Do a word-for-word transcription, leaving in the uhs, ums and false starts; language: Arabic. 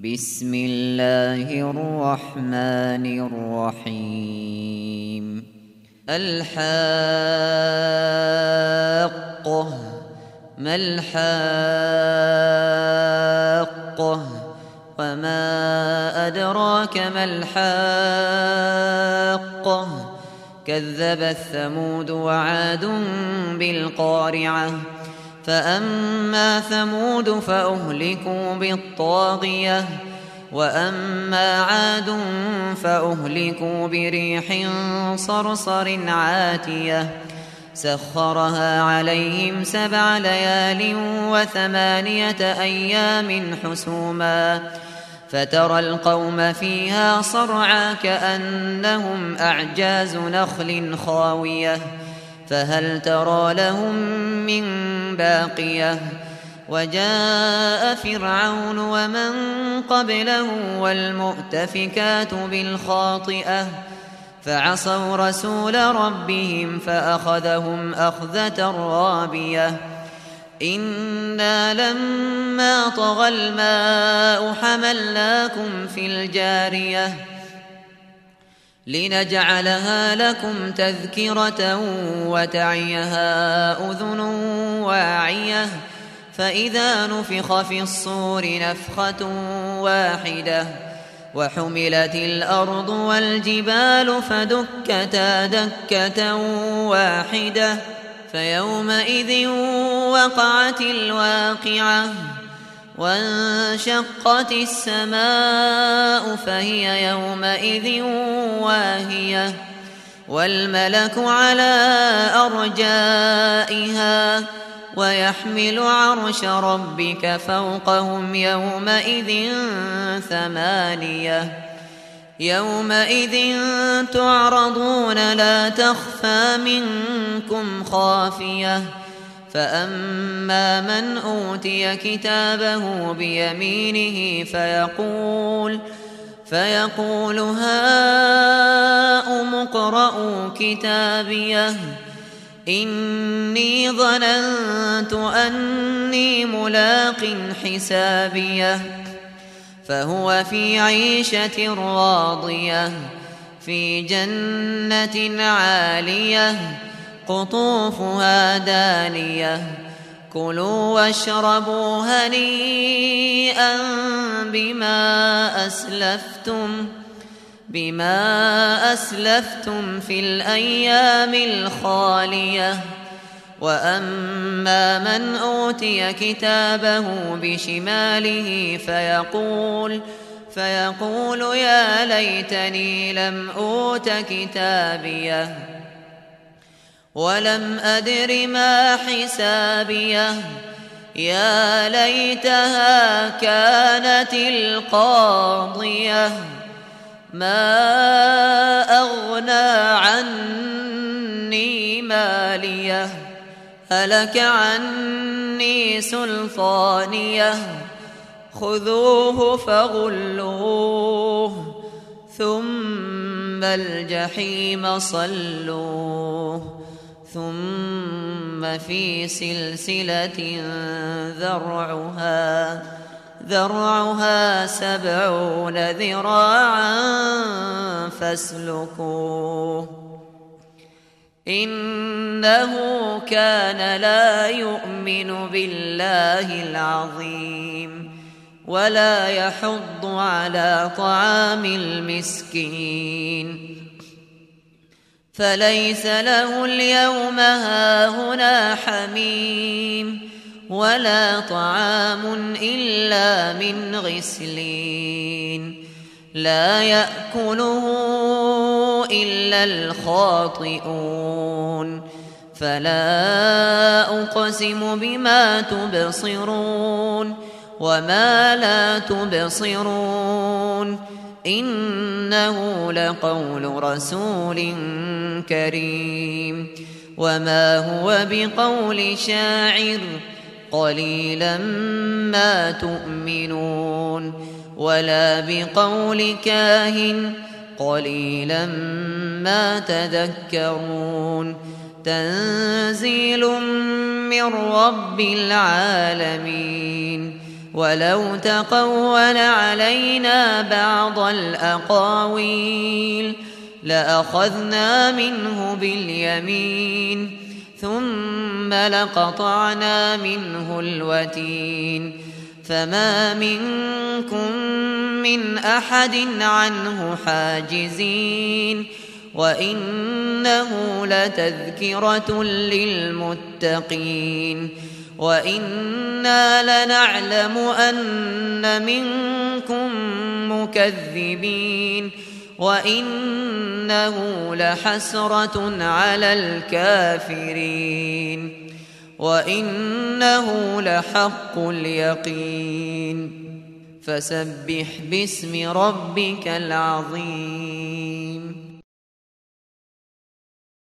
بسم الله الرحمن الرحيم. الحاقة ما الحاقة وما أدراك ما الحاقة كذبت ثمود وعاد بالقارعة فأما ثمود فأهلكوا بالطاغية وأما عاد فأهلكوا بريح صرصر عاتية سخرها عليهم سبع ليال وثمانية أيام حسوما فترى القوم فيها صرعى كأنهم أعجاز نخل خاوية فهل ترى لهم من باقية وجاء فرعون ومن قبله والمؤتفكات بالخاطئة فعصوا رسول ربهم فأخذهم أخذة رابية إنا لما طغى الماء حملناكم في الجارية لنجعلها لكم تذكرة وتعيها أذن واعية فإذا نفخ في الصور نفخة واحدة وحملت الأرض والجبال فدكتا دكة واحدة فيومئذ وقعت الواقعة وانشقت السماء فهي يومئذ واهية والملك على أرجائها ويحمل عرش ربك فوقهم يومئذ ثمانية يومئذ تعرضون لا تخفى منكم خافية فأما من أوتي كتابه بيمينه فيقول فيقول هاؤم اقرءوا كتابيه إني ظننت أني ملاق حسابيه فهو في عيشة راضية في جنة عالية قطوفها دانية كلوا واشربوا هنيئا بما أسلفتم بما أسلفتم في الأيام الخالية وأما من أوتي كتابه بشماله فيقول فيقول يا ليتني لم أوت كتابيه ولم أدر ما حسابيه يا ليتها كانت القاضية ما أغنى عني ماليه هلك عني سلطانيه خذوه فغلوه ثم الجحيم صلوه ثم في سلسلة ذرعها ذرعها سبعون ذراعا فاسلكوه إنه كان لا يؤمن بالله العظيم ولا يحض على طعام المسكين فليس له اليوم هاهنا حميم ولا طعام إلا من غسلين لا يأكله إلا الخاطئون فلا أقسم بما تبصرون وما لا تبصرون إنه لقول رسول كريم وما هو بقول شاعر قليلا ما تؤمنون ولا بقول كاهن قليلا ما تذكرون تنزيل من رب العالمين ولو تقول علينا بعض الأقاويل لأخذنا منه باليمين ثم لقطعنا منه الوتين فما منكم من أحد عنه حاجزين وإنه لتذكرة للمتقين وإنا لنعلم أن منكم مكذبين وإنه لحسرة على الكافرين وإنه لحق اليقين فسبح باسم ربك العظيم.